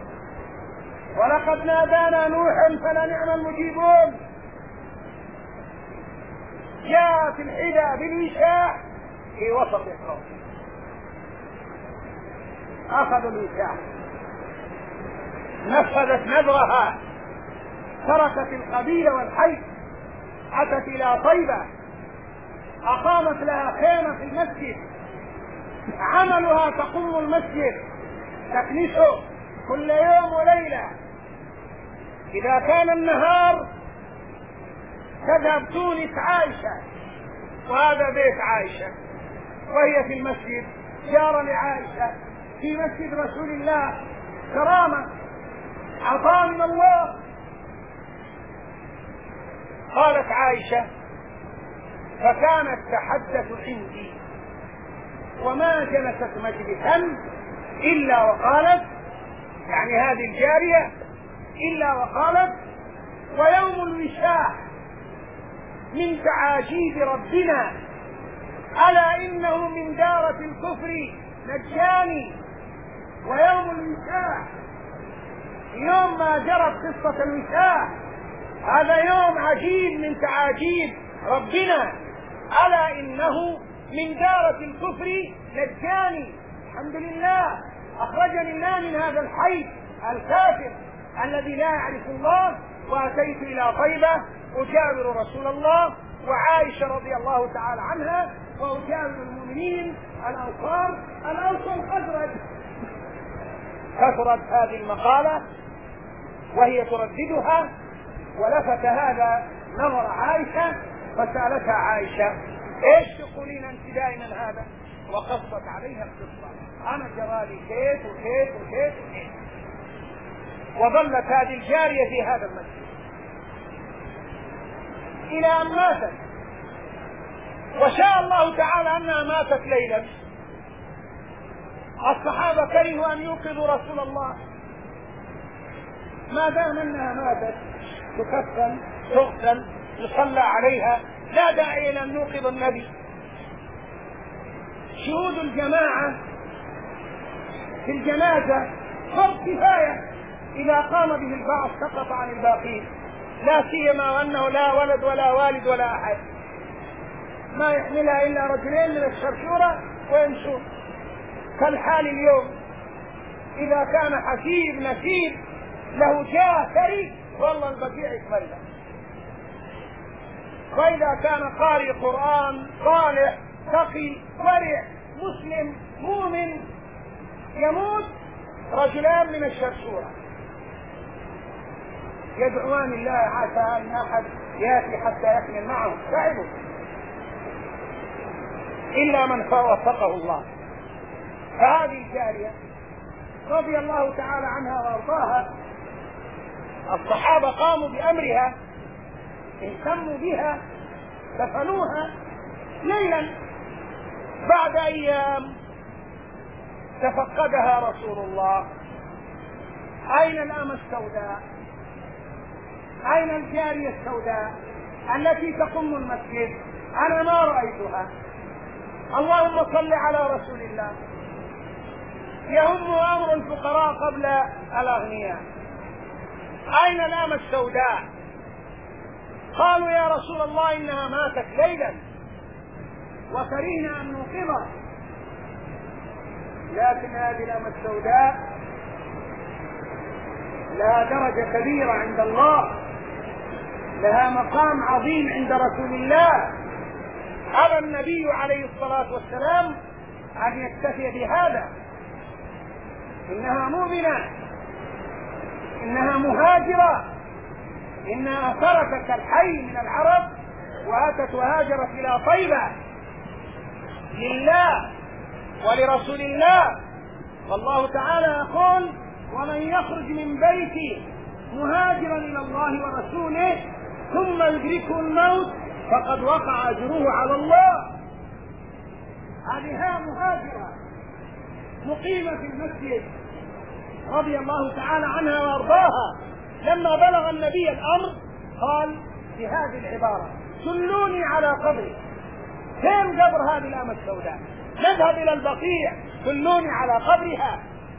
ولقد نادانا نوح فلنعم المجيبون. جاءت الحدى بالوشاح في وسط القوم، أخذوا الوشاح، نفذت نذرها، تركت القبيلة والحي، أتت إلى طيبة، أقامت لها خيمة في المسجد، عملها تقوم المسجد تكنسه كل يوم وليلة. إذا كان النهار تذهب تونس عائشة، وهذا بيت عائشة وهي في المسجد جارة لعائشة في مسجد رسول الله، كرامة عطاء من الله. قالت عائشة فكانت تحدث عندي وما جلست مجلسا إلا وقالت، يعني هذه الجارية إلا وقالت ويوم الوشاح من تعاجيب ربنا ألا إنه من دارة الكفر نجاني. ويوم الوشاح يوم ما جرت قصة الوشاح هذا يوم عجيب من تعاجيب ربنا، ألا إنه من دارة الكفر نجاني. الحمد لله أخرجني الله من هذا الحي الكافر الذي لا يعرف الله، وأتيت إلى طيبة أجاور رسول الله وعائشة رضي الله تعالى عنها، وأجاور المؤمنين الأنصار الأوس والخزرج. كثرت هذه المقالة وهي ترددها، ولفت هذا نظر عائشة فسألتها عائشة ايش تقولين انت دائما هذا؟ وقصت عليها القصة، انا جرالي كيف وكيف وكيف وكيف. وظلت هذه الجارية في هذا المسجد الى ان ماتت، وشاء الله تعالى انها ماتت ليلا. الصحابة كرهوا ان يوقظوا رسول الله، ما دام انها ماتت تكفن تغسل يصلى عليها، لا داعي الى ان نوقظ النبي. شهود الجماعة في الجنازة فرض كفاية، اذا قام به البعض سقط عن الباقين، لا سيما وانه لا ولد ولا والد ولا احد، ما يحملها الا رجلين من الشرشورة ويمشون. كالحال اليوم، اذا كان حسيب نسيب له جاه ثري والله البقيع يتملى، واذا كان قارئ قرآن صالح تقي ورع مسلم مؤمن يموت رجلان من الشرشورة يدعوان الله عسى ان احد ياتي حتى يحمل معهم، تعبوا الا من وفقه الله. فهذه الجارية رضي الله تعالى عنها وارضاها، الصحابة قاموا بأمرها، اهتموا بها، دفنوها ليلا. بعد أيام تفقدها رسول الله، أين الأمة السوداء؟ أين الجارية السوداء التي تقم المسجد؟ أنا ما رأيتها. اللهم صل على رسول الله. يهم أمر الفقراء قبل الأغنياء. أين الأمة السوداء؟ قالوا يا رسول الله إنها ماتت ليلا وكرهنا أن نوقظها، لكن هذه الأمة السوداء لها درجة كبيرة عند الله، لها مقام عظيم عند رسول الله. أبى النبي عليه الصلاة والسلام أن يكتفي بهذا. إنها مؤمنة، إنها مهاجرة، إنها تركت الحي من العرب وأتت وهاجرت إلى طيبة لله ولرسول الله. والله تعالى يقول ومن يخرج من بيته مهاجرا إلى الله ورسوله ثم يدركه الموت فقد وقع أجره على الله. هذه مهاجرة مقيمة في المسجد رضي الله تعالى عنها وارضاها. لما بلغ النبي الامر قال بهذه العبارة دلوني على قبري. فين قبر هذه الأمة السوداء؟ نذهب الى البقيع، دلوني على قبرها.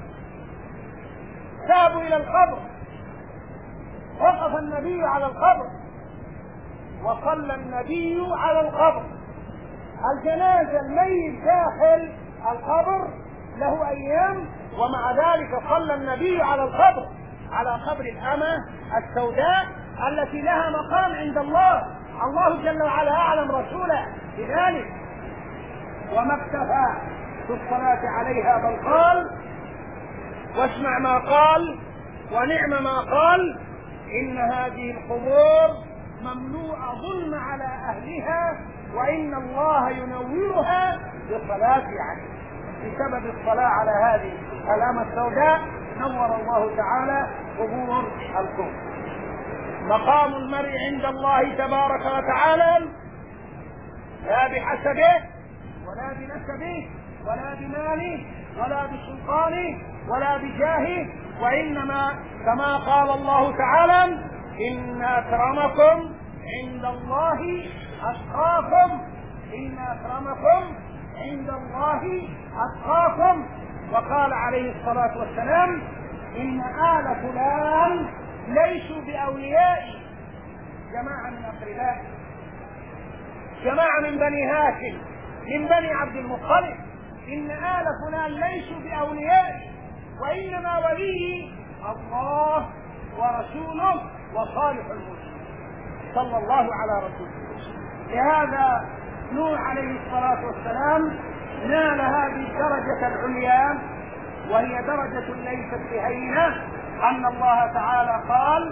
ذهبوا الى القبر، وقف النبي على القبر وصلى النبي على القبر. الجنازة الميت داخل القبر له ايام، ومع ذلك صلى النبي على القبر، على قبر الأمة السوداء التي لها مقام عند الله. الله جل وعلا أعلم رسوله بذلك، وما اكتفى بالصلاة عليها بل قال واسمع ما قال ونعم ما قال إن هذه القبور مملوءة ظلم على أهلها وإن الله ينورها بالصلاة عليه. بسبب الصلاة على هذه الأمة السوداء نور الله تعالى قبور الكون. مقام المرء عند الله تبارك وتعالى لا بحسبه ولا بنسبه ولا بماله ولا بسلطانه ولا بجاهه، وإنما كما قال الله تعالى إن أكرمكم عند الله أتقاكم، إن أكرمكم عند الله أتقاكم. وقال عليه الصلاة والسلام إن آل فلان ليسوا بأوليائي، جماعة من أقربائي، جماعة من بني هاشم من بني عبد المطلب، إن آل فلان ليسوا بأوليائي وإنما ولي الله ورسوله وصالح المسلمين صلى الله على رسوله. لهذا نوح عليه الصلاة والسلام نال هذه الدرجة العليا، وهي درجة ليست بهينة، أن الله تعالى قال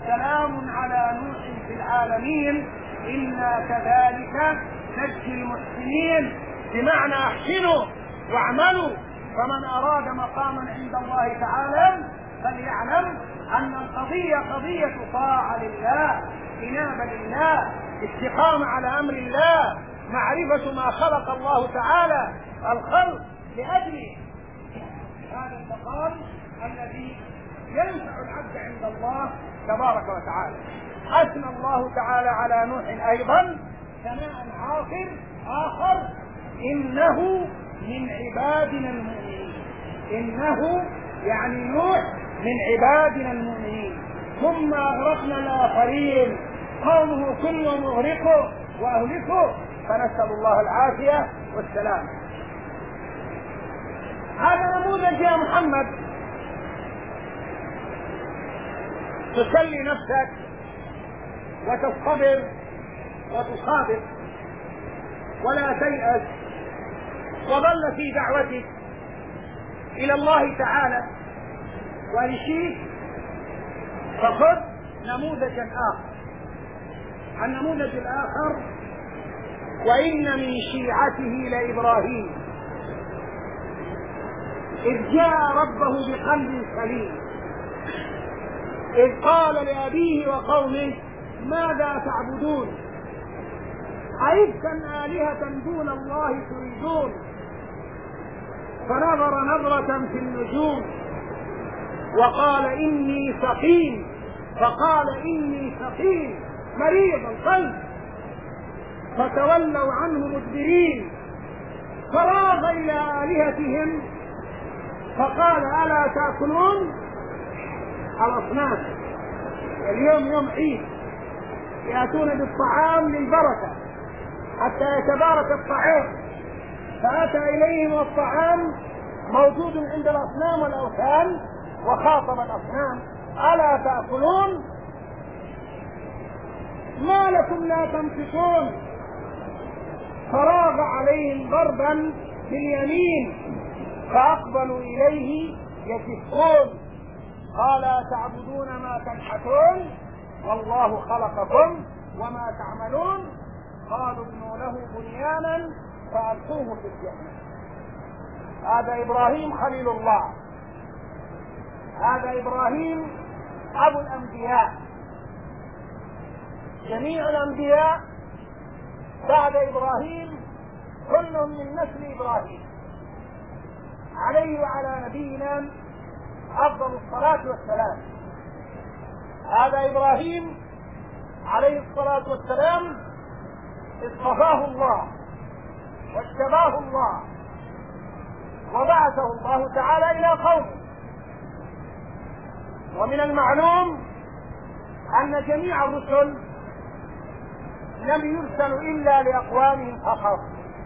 سلام على نوح في العالمين إنا كذلك نجزي المحسنين، بمعنى احسنوا واعملوا. فمن أراد مقاما عند الله تعالى فليعلم أن القضية قضية طاعة لله، إنابة لله، استقامة على أمر الله، معرفة ما خلق الله تعالى الخلق لأجله. هذا المقام الذي ينفع العبد عند الله تبارك وتعالى. أثنى الله تعالى على نوح أيضا ثناء آخر: إنه من عبادنا المؤمنين. إنه يعني نوح من عبادنا المؤمنين. ثم أغرقنا الآخرين، قومه كلهم أغرقوا وأهلكوا، فنسأل الله العافية والسلام. هذا نموذج يا محمد، تسلي نفسك وتصطبر وتصابر ولا تيأس، وظل في دعوتك إلى الله تعالى. وإن شئت فخذ نموذجا آخر. النموذج الآخر: وإن من شيعته لإبراهيم إذ جاء ربه بقلب سليم إذ قال لأبيه وقومه ماذا تعبدون أئفكا آلهة دون الله تريدون فنظر نظرة في النجوم وقال إني سقيم مريض القلب فتولوا عنه مدبرين فراغ إلى آلهتهم فقال ألا تأكلون. الأصنام اليوم يوم عيد يأتون بالطعام للبركة حتى يتبارك الطعام، فأتى إليهم الطعام موجود عند الأصنام والأوثان وخاطب الأصنام ألا تأكلون ما لكم لا تنطقون. فراغ عليهم ضربا باليمين فأقبلوا إليه يزفون قال تعبدون ما تنحتون والله خلقكم وما تعملون قالوا ابنوا له بنيانا فألقوه في الجحيم. هذا إبراهيم خليل الله، هذا إبراهيم أبو الأنبياء. جميع الأنبياء بعد إبراهيم كلهم من نسل إبراهيم عليه وعلى نبينا أفضل الصلاة والسلام. هذا إبراهيم عليه الصلاة والسلام اصطفاه الله واجتباه الله وبعثه الله تعالى إلى قومه. ومن المعلوم أن جميع الرسل لم يرسلوا إلا لأقوامهم فقط.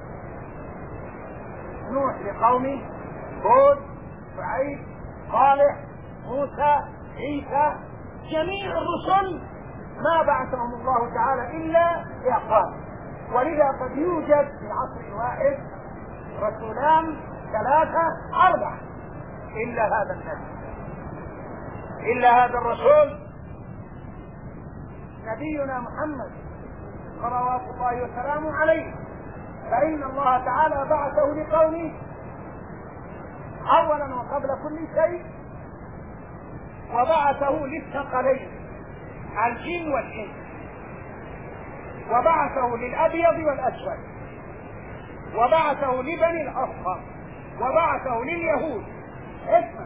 نوح لقومه، هود، شعيب، صالح، موسى، عيسى، جميع الرسل ما بعثهم الله تعالى إلا لأقوام. ولذا قد يوجد في عصر واحد رسولان 3 4 إلا هذا النبي، إلا هذا الرسول نبينا محمد صلوات الله وسلامه عليه. فإن الله تعالى بعثه لقومه أولا وقبل كل شيء، وبعثه للثقلين الجن والإنس، وبعثه للأبيض والأسود، وبعثه لبني الأصفر، وبعثه لليهود. اسمع: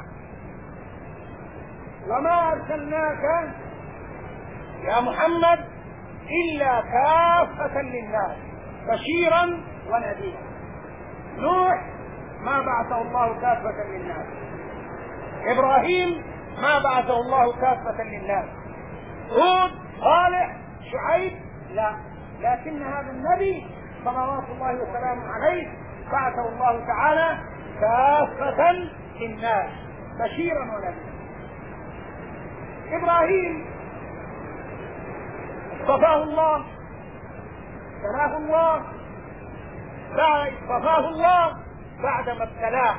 وما أرسلناك يا محمد إلا كافة للناس بشيرا ونذيرا. نوح ما بعثه الله كافة للناس، إبراهيم ما بعثه الله كافة للناس، هود، صالح، شعيب لا، لكن هذا النبي صلوات الله وسلامه عليه بعثه الله تعالى كافة للناس بشيرا ونذيرا. إبراهيم اصطفاه الله، ابتلاه الله، اصطفاه الله بعدما ابتلاه،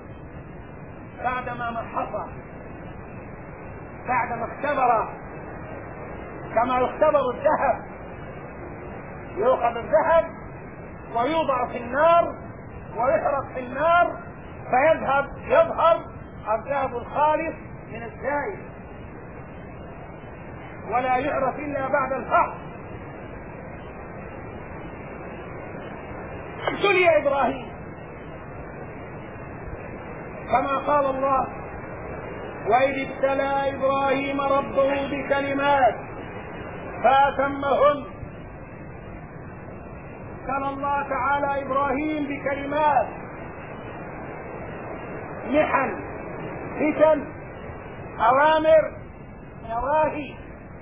بعدما محصه، بعدما اختبره، كما يختبر الذهب، يؤخذ الذهب ويوضع في النار ويحرق في النار يظهر الذهب الخالص من الزائد، ولا يعرف إلا بعد الفحص. ابتلي إبراهيم كما قال الله: وإذ ابتلى إبراهيم ربه بكلمات فأتمهن. ابتلى الله تعالى إبراهيم بكلمات، محن، فتن، أوامر، نواهي،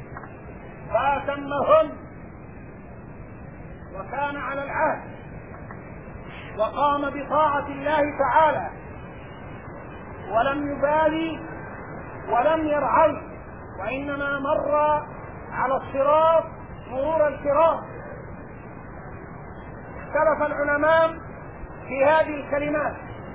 فأتمهن، وكان على العهد وقام بطاعة الله تعالى ولم يبالي ولم يرعل، وإنما مر على الصراط مرور الكرام. اختلف العلماء في هذه الكلمات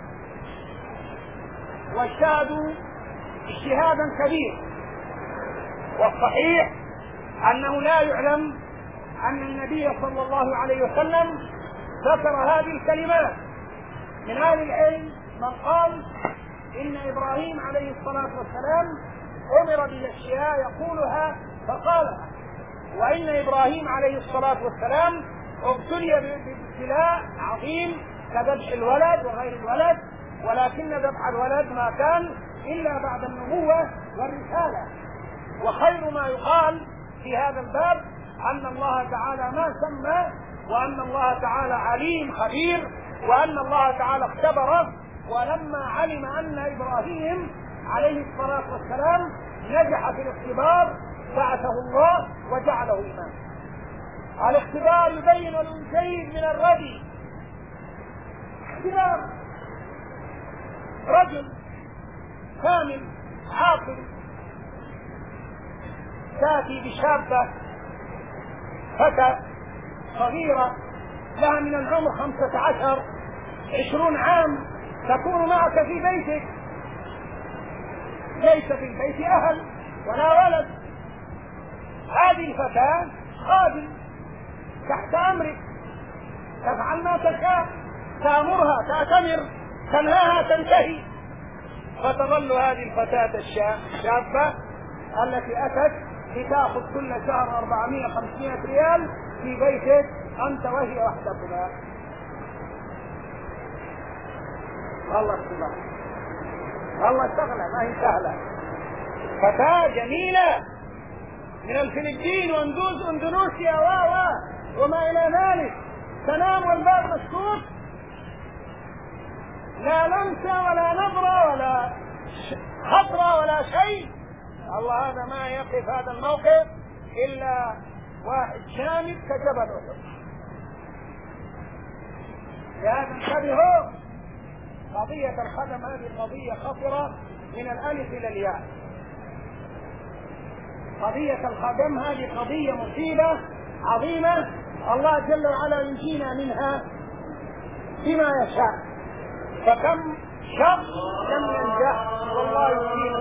واجتهدوا اجتهادا كبيرا، والصحيح أنه لا يعلم أن النبي صلى الله عليه وسلم ذكر هذه الكلمات. من أهل العلم من قال إن إبراهيم عليه الصلاة والسلام أمر بالأشياء يقولها فقالها، وإن إبراهيم عليه الصلاة والسلام ابتلي بابتلاء عظيم كذبح الولد وغير الولد، ولكن ذبح الولد ما كان إلا بعد النبوة والرسالة. وخير ما يقال في هذا الباب أن الله تعالى ما سمى، وأن الله تعالى عليم خبير، وأن الله تعالى اختبره، ولما علم أن إبراهيم عليه الصلاة والسلام نجح في الاختبار بعثه الله وجعله إماما. الاختبار يبين الجيد من الردي. اختبار رجل كامل عاقل تأتي بشابة فتاة صغيرة لها من العمر 15 20 عام، تكون معك في بيتك، ليس في البيت أهل ولا ولد. هذه الفتاة خادم تحت أمرك، تفعل ما تشاء، تأمرها تأتمر، تنهاها تنتهي. فتظل هذه الفتاة الشابة التي أتت لتأخذ كل شهر 400-500 ريال في بيتك أنت وهي وحدكما. الله سبحانه الله شغلة ما هي سهلة. فتاة جميلة من الفلبين واندونيسيا وما إلى ذلك، تنام والباب مسكوت، لا لمسة ولا نظرة ولا خطرة ولا شيء. الله هذا ما يقف هذا الموقف إلا واحد شامل كجبل أحد. لهذا انتبهوا، قضية الخدم هذه قضية خطرة من الألف إلى الياء. قضية الخدم هذه قضية مصيبة عظيمة، الله جل وعلا ينجينا منها بما يشاء. فكم شخص لم ينجح والله ينجينا